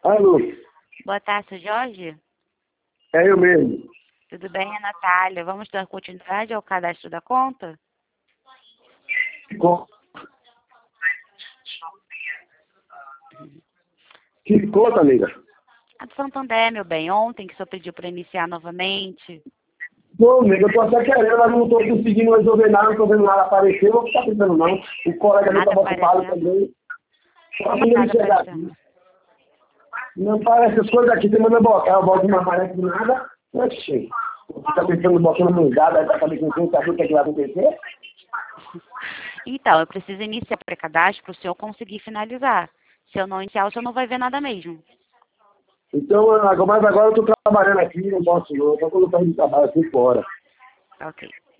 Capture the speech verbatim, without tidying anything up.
Alô, Boa tarde, seu Jorge. é eu mesmo. Tudo bem, é Natália. Vamos dar continuidade ao cadastro da conta? Co- Que conta, amiga? A do Santander, meu bem. Ontem que o senhor pediu para iniciar novamente. Não, amiga, eu tô até querendo, mas não tô conseguindo resolver nada, não tô vendo nada aparecer, eu vou ficar pensando não. O colega meu Nada tava ocupado aparecendo. também. Só Como quando ele nada chegar aparecendo? aqui. Não aparece as coisas aqui, você manda botar, eu boto e não aparece nada. Oxi. Você tá pensando em botar uma mudada, aí pra saber com quem, saber o que é que vai acontecer? Então, eu preciso iniciar o pré-cadastro para o senhor conseguir finalizar. Se eu não iniciar, o senhor não vai ver nada mesmo. Então, agora- mas agora eu tô trabalhando aqui, não posso não, só quando eu sair do trabalho, assim fora. Ok.